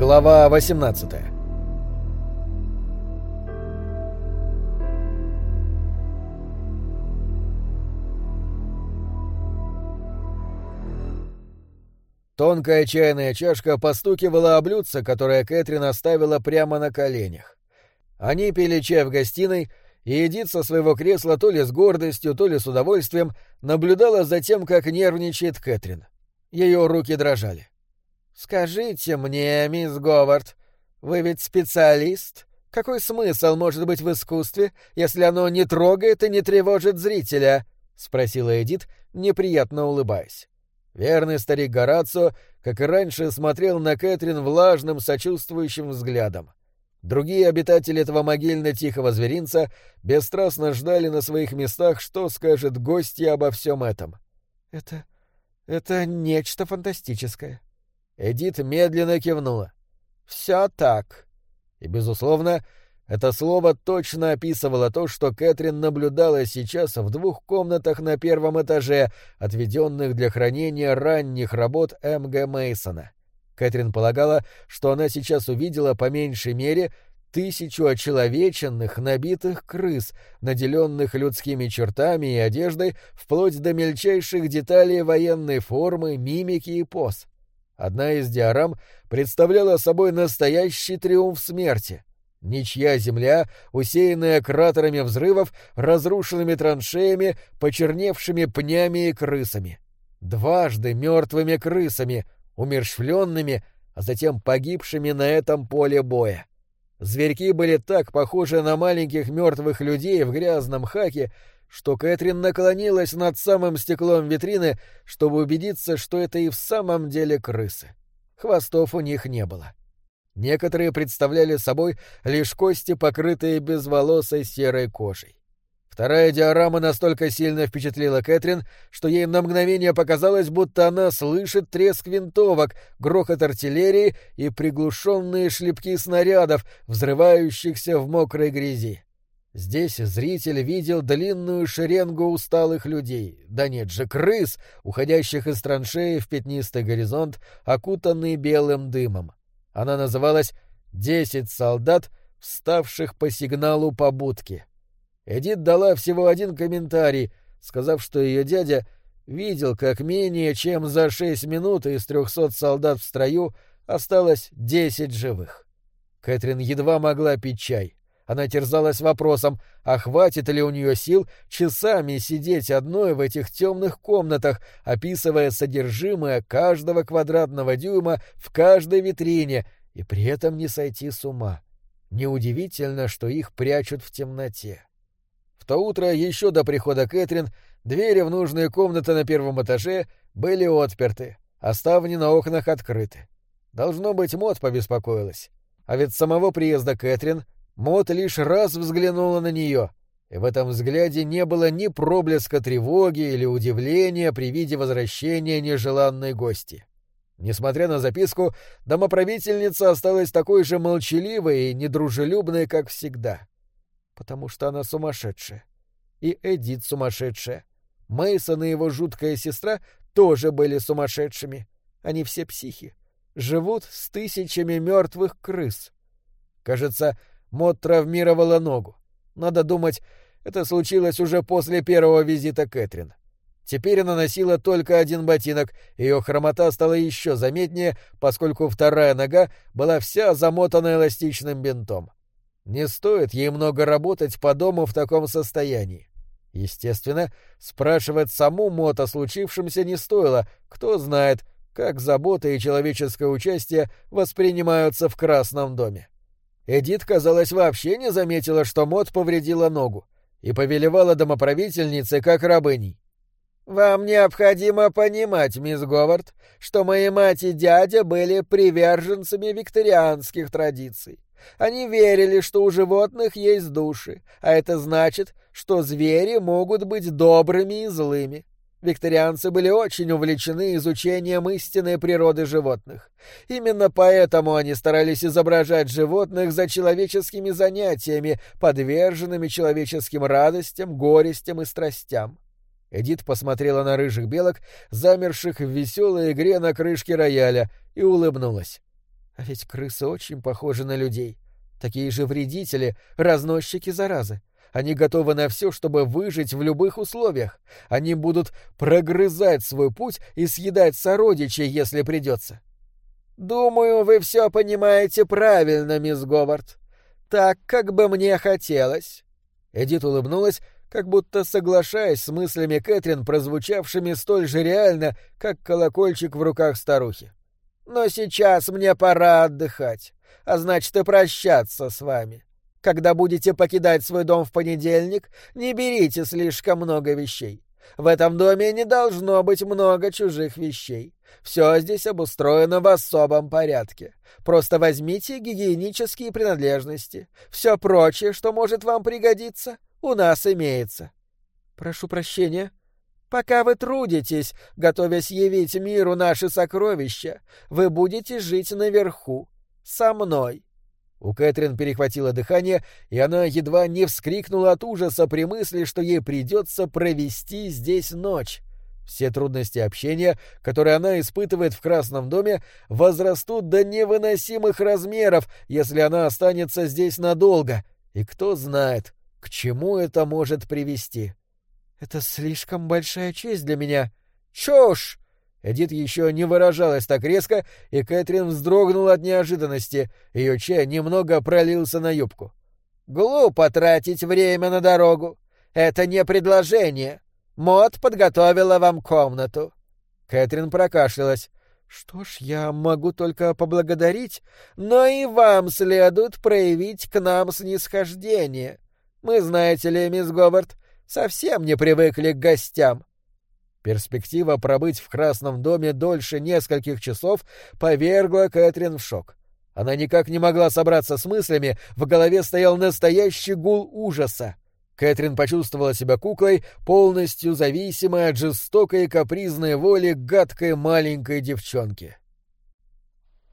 Глава 18. Тонкая чайная чашка постукивала о блюдце, которое Кэтрин оставила прямо на коленях. Они пили чай в гостиной, и Эдит со своего кресла то ли с гордостью, то ли с удовольствием наблюдала за тем, как нервничает Кэтрин. Ее руки дрожали. «Скажите мне, мисс Говард, вы ведь специалист? Какой смысл может быть в искусстве, если оно не трогает и не тревожит зрителя?» — спросила Эдит, неприятно улыбаясь. Верный старик Горацио, как и раньше, смотрел на Кэтрин влажным, сочувствующим взглядом. Другие обитатели этого могильно-тихого зверинца бесстрастно ждали на своих местах, что скажет гостья обо всем этом. «Это нечто фантастическое». Эдит медленно кивнула. «Все так». И, безусловно, это слово точно описывало то, что Кэтрин наблюдала сейчас в 2 комнатах на 1-м этаже, отведенных для хранения ранних работ М.Г. Мейсона. Кэтрин полагала, что она сейчас увидела по меньшей мере 1000 очеловеченных, набитых крыс, наделенных людскими чертами и одеждой, вплоть до мельчайших деталей военной формы, мимики и поз. Одна из диорам представляла собой настоящий триумф смерти. Ничья земля, усеянная кратерами взрывов, разрушенными траншеями, почерневшими пнями и крысами. Дважды мертвыми крысами, умерщвленными, а затем погибшими на этом поле боя. Зверьки были так похожи на маленьких мертвых людей в грязном хаке, что Кэтрин наклонилась над самым стеклом витрины, чтобы убедиться, что это и в самом деле крысы. Хвостов у них не было. Некоторые представляли собой лишь кости, покрытые безволосой серой кожей. Вторая диорама настолько сильно впечатлила Кэтрин, что ей на мгновение показалось, будто она слышит треск винтовок, грохот артиллерии и приглушенные шлепки снарядов, взрывающихся в мокрой грязи. Здесь зритель видел длинную шеренгу усталых людей, да нет же, крыс, уходящих из траншеи в пятнистый горизонт, окутанный белым дымом. Она называлась «10 солдат, вставших по сигналу побудки». Эдит дала всего 1 комментарий, сказав, что ее дядя видел, как менее чем за 6 минут из 300 солдат в строю осталось 10 живых. Кэтрин едва могла пить чай. Она терзалась вопросом, а хватит ли у нее сил часами сидеть одной в этих темных комнатах, описывая содержимое каждого квадратного дюйма в каждой витрине, и при этом не сойти с ума. Неудивительно, что их прячут в темноте. В то утро, еще до прихода Кэтрин, двери в нужные комнаты на 1-м этаже были отперты, а ставни на окнах открыты. Должно быть, Мот побеспокоилась. А ведь с самого приезда Кэтрин Мот лишь раз взглянула на нее, и в этом взгляде не было ни проблеска тревоги или удивления при виде возвращения нежеланной гости. Несмотря на записку, домоправительница осталась такой же молчаливой и недружелюбной, как всегда. Потому что она сумасшедшая. И Эдит сумасшедшая. Мейсон и его жуткая сестра тоже были сумасшедшими. Они все психи. Живут с 1000 мертвых крыс. Кажется, Мот травмировала ногу. Надо думать, это случилось уже после первого визита Кэтрин. Теперь она носила только 1 ботинок, ее хромота стала еще заметнее, поскольку вторая нога была вся замотана эластичным бинтом. Не стоит ей много работать по дому в таком состоянии. Естественно, спрашивать саму Мот о случившемся не стоило, кто знает, как забота и человеческое участие воспринимаются в Красном доме. Эдит, казалось, вообще не заметила, что Мот повредила ногу, и повелевала домоправительнице как рабыней. «Вам необходимо понимать, мисс Говард, что мои мать и дядя были приверженцами викторианских традиций. Они верили, что у животных есть души, а это значит, что звери могут быть добрыми и злыми. Викторианцы были очень увлечены изучением истинной природы животных. Именно поэтому они старались изображать животных за человеческими занятиями, подверженными человеческим радостям, горестям и страстям. Эдит посмотрела на рыжих белок, замерших в веселой игре на крышке рояля, и улыбнулась. А ведь крысы очень похожи на людей. Такие же вредители, разносчики заразы. Они готовы на все, чтобы выжить в любых условиях. Они будут прогрызать свой путь и съедать сородичей, если придется. Думаю, вы все понимаете правильно, мисс Говард. Так, как бы мне хотелось. Эдит улыбнулась, как будто соглашаясь с мыслями Кэтрин, прозвучавшими столь же реально, как колокольчик в руках старухи. Но сейчас мне пора отдыхать, а значит и прощаться с вами. Когда будете покидать свой дом в понедельник, не берите слишком много вещей. В этом доме не должно быть много чужих вещей. Все здесь обустроено в особом порядке. Просто возьмите гигиенические принадлежности. Все прочее, что может вам пригодиться, у нас имеется. Прошу прощения. Пока вы трудитесь, готовясь явить миру наши сокровища, вы будете жить наверху, со мной. У Кэтрин перехватило дыхание, и она едва не вскрикнула от ужаса при мысли, что ей придется провести здесь ночь. Все трудности общения, которые она испытывает в Красном доме, возрастут до невыносимых размеров, если она останется здесь надолго, и кто знает, к чему это может привести. «Это слишком большая честь для меня». «Чушь!» Эдит еще не выражалась так резко, и Кэтрин вздрогнула от неожиданности. Ее чай немного пролился на юбку. «Глупо тратить время на дорогу. Это не предложение. Мод подготовила вам комнату». Кэтрин прокашлялась. «Что ж, я могу только поблагодарить, но и вам следует проявить к нам снисхождение. Мы, знаете ли, мисс Говард, совсем не привыкли к гостям». Перспектива пробыть в Красном доме дольше нескольких часов повергла Кэтрин в шок. Она никак не могла собраться с мыслями, в голове стоял настоящий гул ужаса. Кэтрин почувствовала себя куклой, полностью зависимой от жестокой и капризной воли гадкой маленькой девчонки.